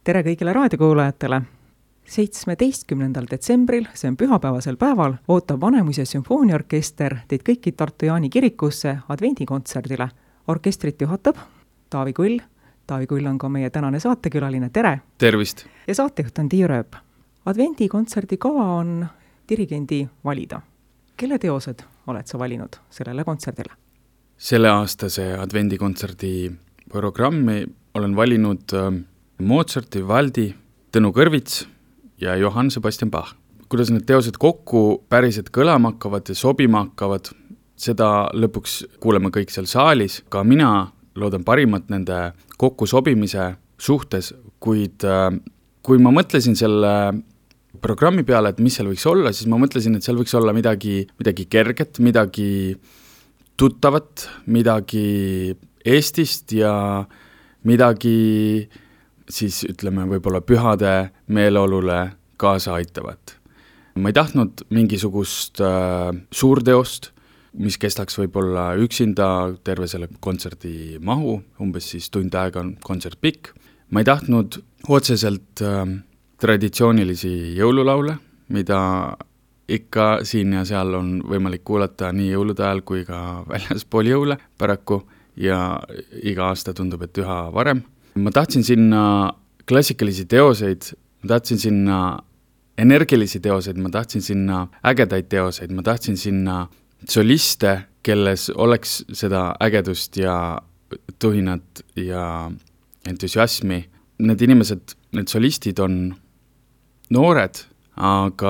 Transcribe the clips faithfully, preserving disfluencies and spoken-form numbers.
tere kõigile raadiokuulajatele! seitsmeteistkümnendal detsembril, see on pühapäevasel päeval, ootab Vanemuise sümfooniaorkester teid kõiki Tartu Jaani kirikusse advendikontserdile. Orkestrit juhatab Taavi Kull. Taavi Kull on ka meie tänane saatekülaline. Tere! Tervist! Ja saatejuht on Tiia Rööp. Advendikontserdi kava on dirigendi valida. Kelle teosed oled sa valinud sellele kontserdile? Selle aastase advendikontserdi programmi olen valinud Mozarti, Valdi, Tõnu Kõrvits ja Johann Sebastian Bach. Kuidas need teosed kokku päriselt kõlama hakkavad ja sobima hakkavad, seda lõpuks kuuleme kõik seal saalis. Ka mina loodan parimat nende kokku sobimise suhtes, kuid kui ma mõtlesin selle programmi peale, et mis seal võiks olla, siis ma mõtlesin, et seal võiks olla midagi, midagi kerget, midagi tuttavat, midagi Eestist ja midagi siis ütleme võib-olla pühade meeleolule kaasa aitavat. Ma ei tahtnud mingisugust äh, suurteost, mis kestaks võib-olla üksinda terve selle kontserdi mahu, umbes siis tund aega on kontsert pikk. Ma ei tahtnud otseselt äh, traditsioonilisi jõululaule, mida ikka siin ja seal on võimalik kuulata nii jõulude ajal kui ka väljaspool jõule paraku ja iga aasta tundub, et üha varem. Ma tahtsin sinna klassikalisi teoseid, ma tahtsin sinna energilisi teoseid, ma tahtsin sinna ägedaid teoseid, ma tahtsin sinna soliste, kelles oleks seda ägedust ja tuhinat ja entusiasmi. Need inimesed, need solistid on noored, aga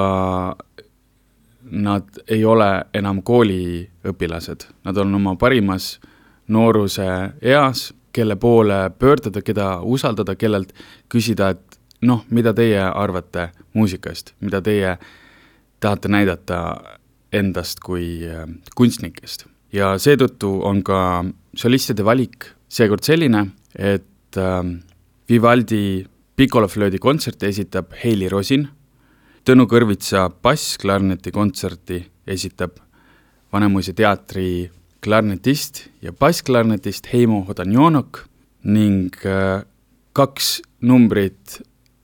nad ei ole enam kooliõpilased. Nad on oma parimas nooruse eas, kelle poole pöörduda, keda usaldada, kellelt küsida, et noh, mida teie arvate muusikast, mida teie tahate näidata endast kui kunstnikest. Ja seetõttu on ka solistide valik seekord selline, et Vivaldi Piccoloflöödi kontserti esitab Heili Rosin, Tõnu Kõrvitsa bassklarneti kontserti esitab Vanemuise teatri klarnetist ja bassklarnetist Heimo Hodanjonok ning kaks numbrit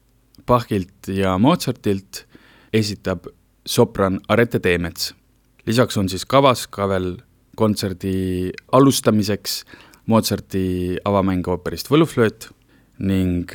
Bachilt ja Mozartilt esitab sopran Arete Teemets. Lisaks on siis kavas ka veel kontserdi alustamiseks Mozarti avamäng ooperist Võluflööt ning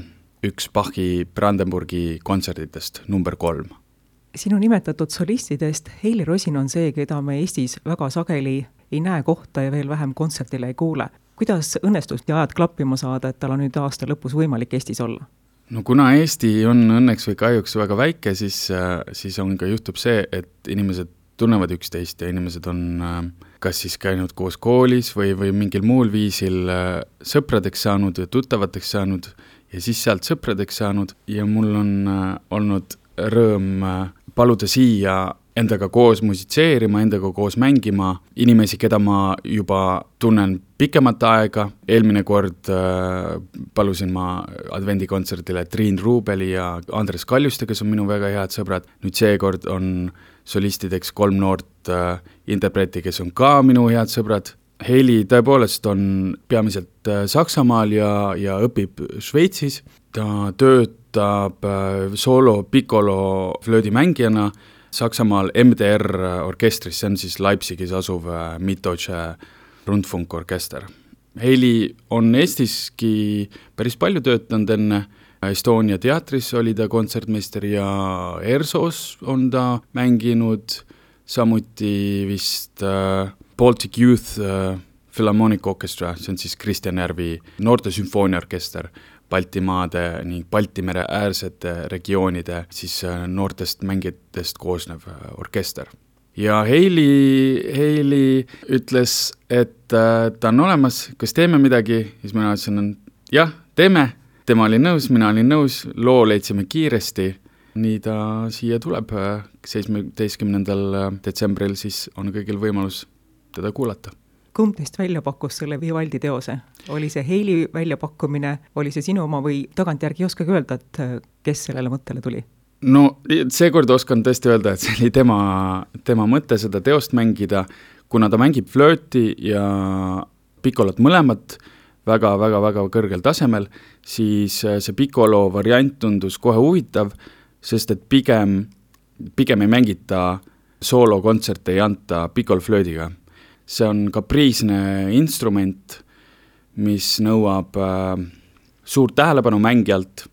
üks Bachi Brandenburgi kontserditest number kolm. Sinu nimetatud solistidest Heili Rosin on see, keda me Eestis väga sageli ei näe kohta ja veel vähem kontserdile ei kuule. Kuidas õnnestus ja ajad klappima saada, et tal on nüüd aasta lõpus võimalik Eestis olla? No kuna Eesti on õnneks või kahjuks väga väike, siis, siis on ka juhtub see, et inimesed tunnevad üksteist ja inimesed on kas siis käinud koos koolis või, või mingil muul viisil sõpradeks saanud ja tuttavateks saanud ja siis sealt sõpradeks saanud ja mul on olnud rõõm paluda siia endaga koos musitseerima, endaga koos mängima inimesi, keda ma juba tunnen pikemat aega. Eelmine kord äh, palusin ma advendikontserdile Triin Ruubeli ja Andres Kaljuste, kes on minu väga head sõbrad. Nüüd seekord on solistideks kolm noort äh, interpreti, kes on ka minu head sõbrad. Heili tõepoolest on peamiselt äh, Saksamaal ja, ja õpib Šveitsis. Ta töötab äh, solo piccolo flöödi mängijana Saksamaal M D R orkestris, see on siis Leipzigis asuv Mittdeutsche Rundfunkorkester. Heili on Eestiski päris palju töötanud enne. Estonia teatris oli ta kontsertmeister ja Ersos on ta mänginud, samuti vist uh, Baltic Youth uh, Philharmonic Orchestra, see on siis Kristjan Järvi noorte sümfooniaorkester, Baltimaade ning Baltimere äärsete regioonide siis noortest mängijatest koosnev orkester. Ja Heili, Heili ütles, et ta on olemas, kas teeme midagi, siis mina ütlesin, jah, teeme. Tema oli nõus, mina olin nõus, loo leidsime kiiresti, nii ta siia tuleb seitsmeteistkümnendal detsembril, siis on kõigil võimalus teda kuulata. Kumb teist välja pakkus selle Vivaldi teose? Oli see Heili väljapakkumine, oli see sinu oma või tagantjärgi ei oskagi öelda, et kes sellele mõttele tuli? No seekord oskan tõesti öelda, et see oli tema, tema mõte seda teost mängida, kuna ta mängib flööti ja piccolot mõlemat väga-väga-väga kõrgel tasemel, siis see Piccolo variant tundus kohe huvitav, sest et pigem, pigem ei mängita soolokontserte, ei anta piccolo-flöödiga. See on kapriisne instrument, mis nõuab äh, suurt tähelepanu mängijalt,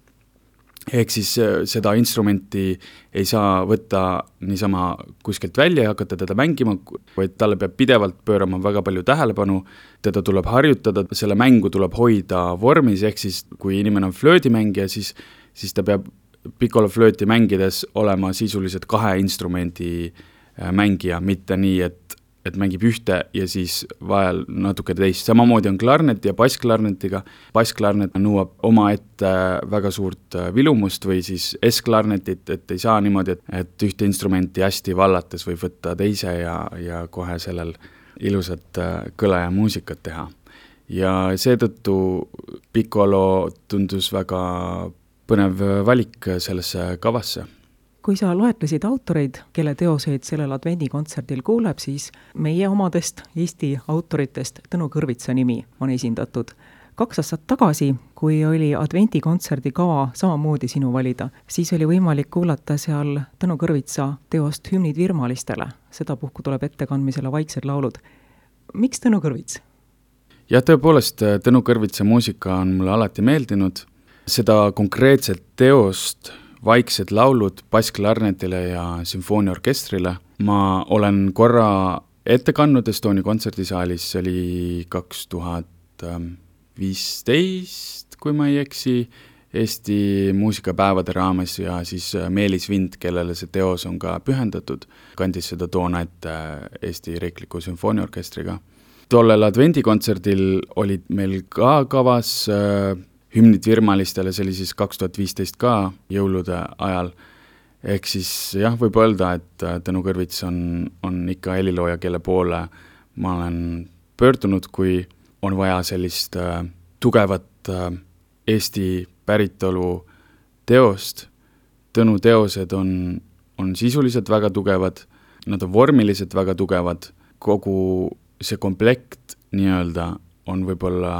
ehk siis seda instrumenti ei saa võtta niisama kuskilt välja ja hakata teda mängima, vaid talle peab pidevalt pöörama väga palju tähelepanu, teda tuleb harjutada, selle mängu tuleb hoida vormis, ehk siis kui inimene on flöödimängija, siis, siis ta peab piccolo-flööti mängides olema sisuliselt kahe instrumendi mängija, mitte nii, et et mängib ühte ja siis vahel natuke teist. Samamoodi on klarnet ja bassklarnetiga. Bassklarnet nõuab oma ette väga suurt vilumust või siis S-klarnetit, et ei saa niimoodi, et, et ühte instrumenti hästi vallates või võtta teise ja, ja kohe sellel ilusat kõla ja muusikat teha. Ja seetõttu Piccolo tundus väga põnev valik sellesse kavasse. Kui sa loetlesid autoreid, kelle teoseid sellel advendikontserdil kuuleb, siis meie omadest, Eesti autoritest Tõnu Kõrvitsa nimi on esindatud. Kaks aastat tagasi, kui oli advendikontserdi kava samamoodi sinu valida, siis oli võimalik kuulata seal Tõnu Kõrvitsa teost Hümnid virmalistele. Sedapuhku tuleb ettekandmisele Vaiksed laulud. Miks Tõnu Kõrvits? Ja tõepoolest, Tõnu Kõrvitsa muusika on mulle alati meeldinud. Seda konkreetset teost Vaiksed laulud bassklarnetile ja sümfooniaorkestrile ma olen korra ette kandnud Estonia kontserdisaalis, see oli kaks tuhat viisteist, kui ma ei eksi, Eesti muusikapäevade raames ja siis Meelis Vind, kellele see teos on ka pühendatud, kandis seda toona ette Eesti riikliku sümfooniaorkestriga. Tollel advendikontserdil olid meil ka kavas Hümnid virmalistele, see oli siis kaks tuhat viisteist ka jõulude ajal. Ehk siis jah, võib öelda, et Tõnu Kõrvits on, on ikka helilooja, kelle poole ma olen pöördunud, kui on vaja sellist äh, tugevat äh, Eesti päritolu teost. Tõnu teosed on, on sisuliselt väga tugevad, nad on vormiliselt väga tugevad, kogu see komplekt nii-öelda on võib-olla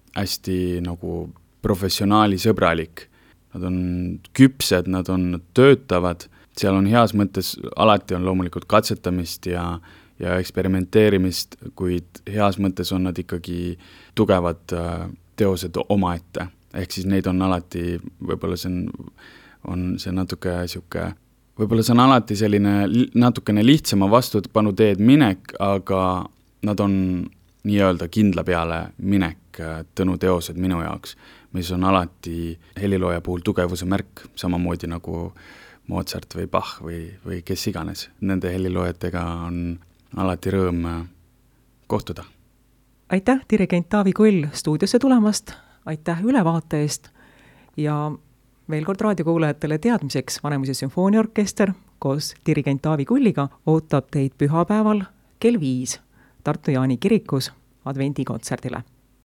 hästi nagu professionaali sõbralik. Nad on küpsed, nad on töötavad, seal on heas mõttes, alati on loomulikult katsetamist ja, ja eksperimenteerimist, kuid heas mõttes on nad ikkagi tugevad teosed omaette. Ehk siis neid on alati, võib-olla see on, on see natuke siuke, võib-olla see on alati selline natukene lihtsama vastupanu teed minek, aga nad on nii-öelda kindla peale minek Tõnu teosed minu jaoks, mis on alati helilooja puhul tugevuse märk, samamoodi nagu Mozart või Bach või, või kes iganes. Nende heliloojatega on alati rõõm kohtuda. Aitäh, dirigent Taavi Kull stuudiosse tulemast, aitäh ülevaate eest ja veel kord raadiokuulajatele teadmiseks Vanemuise sümfooniaorkester koos dirigent Taavi Kulliga ootab teid pühapäeval kell viis Tartu Jaani kirikus advendikontserdile.